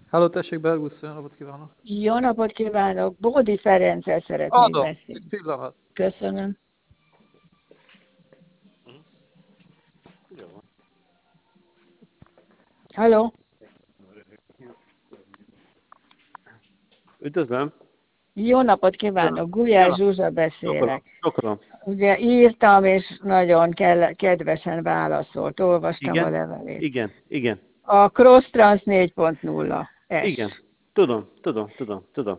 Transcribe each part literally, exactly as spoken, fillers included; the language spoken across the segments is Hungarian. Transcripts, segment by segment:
Halló, tessék, Bergusz, jó napot kívánok! Jó napot kívánok! Bódi Ferenccel szeretnék Adom, egy beszélni. pillanat. Köszönöm. Halló? Üdvözlöm! Jó napot kívánok! Gulyás Ja, Zsuzsa sokalom, beszélek. sokalom. Ugye írtam, és nagyon kell, kedvesen válaszolt. Olvastam a Igen, levelét. igen, igen, A CrossTrans négy pont nulla igen. S. Tudom, tudom, tudom, tudom.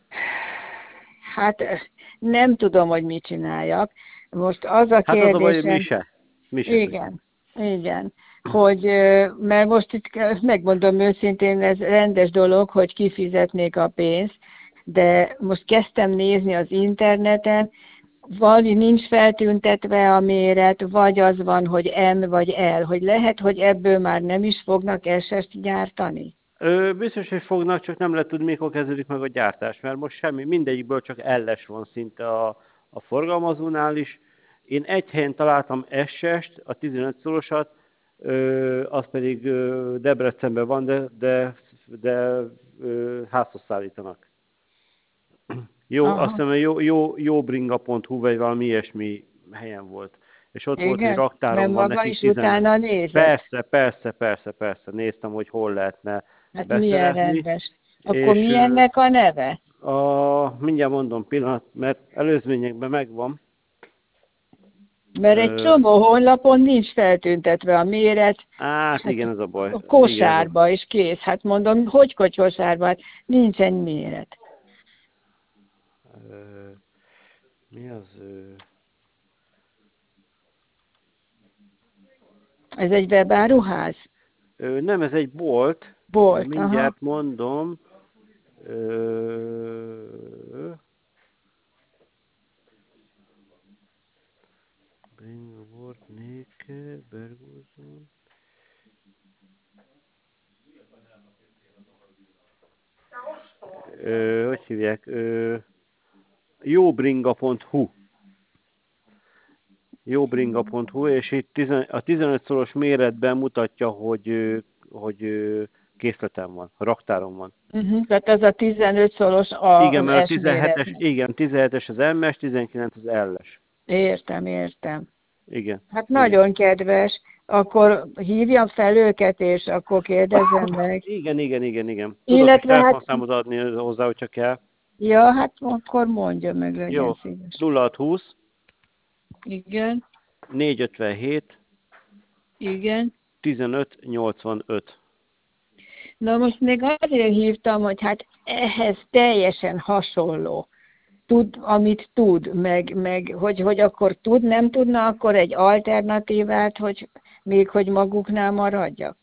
Hát nem tudom, hogy mit csináljak. Most az a Hát az a baj, hogy mi kérdésem, se. Mi se tudjuk. igen, igen, hogy, ö, mert most itt megmondom őszintén, ez rendes dolog, hogy kifizetnék a pénzt, de most kezdtem nézni az interneten, vagy nincs feltüntetve a méret, vagy az van, hogy M vagy L, hogy lehet, hogy ebből már nem is fognak es est gyártani. Ö, biztos, hogy fognak, csak nem lehet tudni, mikor kezdődik meg a gyártás, mert most semmi, mindegyikből csak elles van szinte a, a forgalmazónál is. Én egy helyen találtam es est, a tizenöt szorosat, ö, az pedig ö, Debrecenben van, de, de, de ö, házhoz szállítanak. Jó, azt Aha, hiszem, jó, jó, jóbringa pont hu vagy valami ilyesmi helyen volt. És ott volt, hogy igen, mert raktáron van maga nekik is tizenöt. utána nézett. Persze, persze, persze, persze. Néztem, hogy hol lehetne Hát milyen beszerezni. rendes. Akkor És mi ö, ennek a neve? a, mindjárt mondom pillanat, mert előzményekben megvan. Mert egy Ö, csomó honlapon nincs feltüntetve a méret, hát hát igen, ez a baj. a Igen, ez a, kosárba is kész. Hát mondom, hogy hogy kosárba? Hát nincsen méret. ö, mi az? Ö, Ez egy webáruház? ö, nem, ez egy bolt. Bolt, aha. Mindjárt mondom. Ö, Bring Word, Néke, Bergózon. Ö, hogy hívják? Ö, jóbringa pont hu. jóbringa pont hu, és itt tizen, a tizenöt szoros méretben mutatja, hogy, ö, hogy ö, készletem van, raktáron van. Uh-huh. Tehát az a tizenöt szoros Igen, mert a az S tizenhetes, méretnek. igen, tizenhetes az em-es, tizenkilenc az el-es. Értem, értem. Igen, Hát igen. nagyon kedves. Akkor hívjam fel őket, és akkor kérdezzem meg. Igen, igen, igen, igen. Tudok is Illetve hát, telefonszámot adni hozzá, hogyha kell. ja, hát akkor mondja meg, legyen Jó, szíves. nulla hat húsz, Igen, négyszázötvenhét, igen. tizenöt nyolcvanöt. Na most még azért hívtam, hogy hát ehhez teljesen hasonló, tud, amit tud, meg, meg hogy, hogy akkor tud, nem tudna, akkor egy alternatívát, hogy még hogy maguknál maradjak.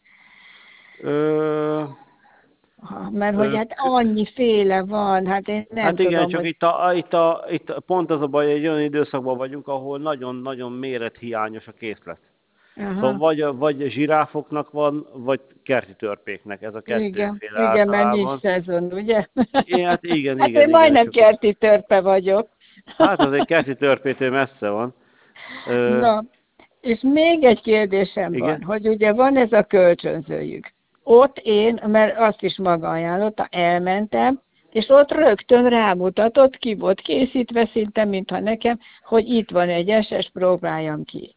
Ö, Ha, mert hogy ö, hát annyiféle van, hát én nem Hát igen, tudom, csak hogy... itt, a, itt, a, itt pont az a baj, hogy egy olyan időszakban vagyunk, ahol nagyon-nagyon mérethiányos a készlet. Szóval Aha, vagy, vagy zsiráfoknak van, vagy kerti törpéknek, ez a igen, kettőféle igen, mert nincs általában. szezon, ugye? É, hát igen, Hát igen, én igen, majdnem csak ott, kerti törpe vagyok. hát az egy kerti törpétől messze van. Ö, Na, és még egy kérdésem igen? van, hogy ugye van ez a kölcsönzőjük. Ott én, mert azt is maga ajánlotta, elmentem, és ott rögtön rámutatott, ki volt készítve szinte, mintha nekem, hogy itt van egy es es, próbáljam ki.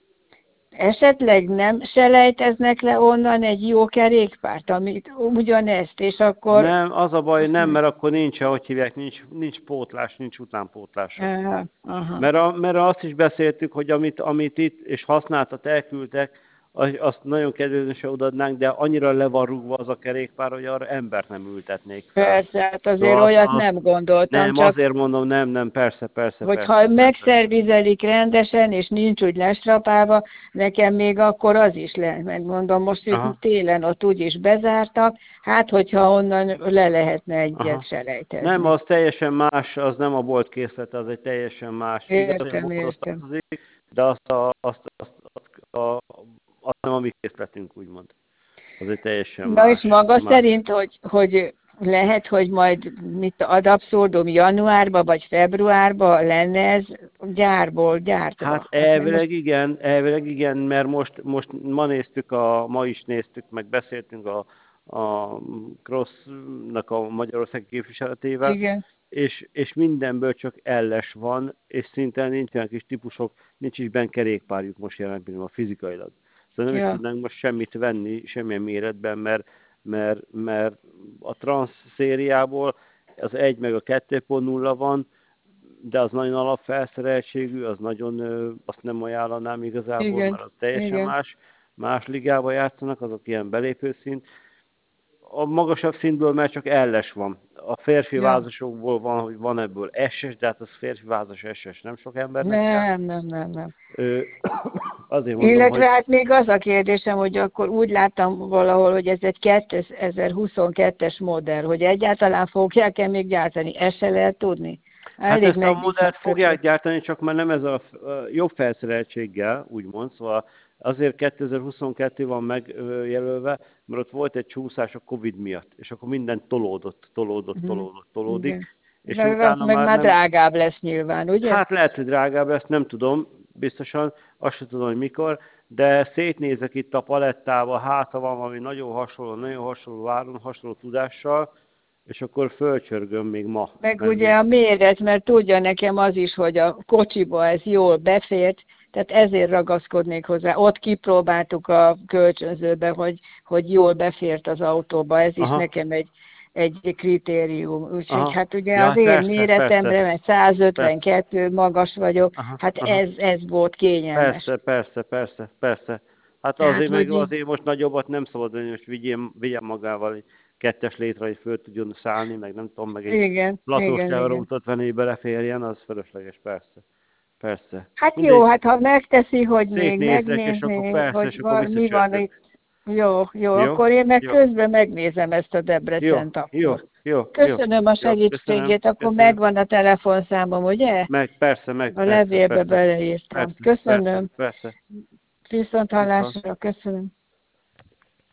Esetleg nem selejteznek le onnan egy jó kerékpárt, amit ugyanezt, és akkor... Nem, az a baj, nem, mert akkor nincs, ahogy hívják, nincs, nincs pótlás, nincs utánpótlása. Aha, aha. Mert, a, mert azt is beszéltük, hogy amit, amit itt és használtat elküldtek, az- azt nagyon kedvezően odaadnánk, de annyira le van rúgva az a kerékpár, hogy arra embert nem ültetnék fel. Persze, hát azért Szóval azt, olyat azt nem gondoltam, nem, csak azért mondom, nem, nem, persze, persze, hogyha persze, persze. megszervizelik rendesen, és nincs úgy lestrapálva, nekem még akkor az is lehet, megmondom, most itt Aha, télen ott úgyis bezártak, hát hogyha onnan le lehetne egyet aha. Nem, selejtezni. az teljesen más, az nem a bolt készlete, az egy teljesen más. Igaz, hogy a Értem, bolthoz értem. tartozik, de azt, a, azt, azt, azt, a, azt nem a mi készletünk, úgymond. Az egy teljesen Na és más. maga más. szerint, hogy, hogy lehet, hogy majd mit ad abszurdum januárba vagy februárba lenne ez gyárból gyártva? Hát Hát nem most... elvileg igen, elvileg igen, mert most, most ma néztük, a, ma is néztük, meg beszéltünk a, a Crossnak a Magyarország képviseletével, Igen. és, és mindenből csak elles van, és szinte nincs olyan kis típusok, nincs is benne kerékpárjuk most jelen pillanatban fizikailag. Szóval nem Ja. is tudnánk most semmit venni, semmilyen méretben, mert, mert, mert a Trans szériából az egy meg a kettő pont nulla van, de az nagyon alapfelszereltségű, az nagyon, azt nem ajánlanám igazából, Igen. mert az teljesen Igen. más, más ligába játszanak, azok ilyen belépőszint. A magasabb szintből már csak elles van. A férfi Ja. vázasokból van, hogy van ebből es-es, de hát az férfi vázas es-es nem sok embernek kell. Nem, nem, nem, nem. Ö, azért mondom, Illetve hogy... hát még az a kérdésem, hogy akkor úgy láttam valahol, hogy ez egy kétezer-huszonkettes modell, hogy egyáltalán fogják-e még gyártani, ezt se lehet tudni. Hát Elég ezt a modellt megbízható. fogják gyártani, csak már nem ez a a jobb felszereltséggel, úgymond, szóval azért kétezer-huszonkettő van megjelölve, mert ott volt egy csúszás a Covid miatt, és akkor minden tolódott, tolódott, Mhm. tolódott, tolódik, Igen. és De az utána meg már már nem... drágább lesz nyilván, ugye? Hát lehet, hogy drágább lesz, nem tudom, biztosan, azt sem tudom, hogy mikor, de szétnézek itt a palettába, háta van valami nagyon hasonló, nagyon hasonló áron, hasonló tudással, és akkor fölcsörgöm még ma. Meg mert ugye még- a méret, mert tudja nekem az is, hogy a kocsiba ez jól befért, tehát ezért ragaszkodnék hozzá. Ott kipróbáltuk a kölcsönzőbe, hogy, hogy jól befért az autóba, ez is Aha. nekem egy, egy kritérium. Úgyhogy Aha. hát ugye Ja, az én persze, méretemre, persze. mert száz ötvenkettő magas vagyok, Aha, hát aha. ez, ez volt kényelmes. Persze, persze, persze, persze. Hát Tehát, azért, meg hogy így- azért most nagyobbat nem szabad, hogy most vigyen, vigyen magával egy kettes létre, hogy föl tudjon szállni, meg nem tudom, meg egy Igen, platós igen, igen. teherautót venni, hogy beleférjen, az fölösleges, persze. Persze. Hát Mindegy, jó, hát ha megteszi, hogy még szétnézzek, és akkor megnézni, persze, hogy és akkor va- mi van visszacsörgök. itt. Jó, jó, Jó? akkor én meg Jó. közben megnézem ezt a Jó, Debrecent jó, akkor. jó, jó. Köszönöm a Jó, segítségét, köszönöm, akkor köszönöm. megvan a telefonszámom, ugye? Meg, persze, meg, A persze, levélbe persze, beleírtam. persze, Köszönöm. persze, persze. Viszont Viszont. hallásra, köszönöm.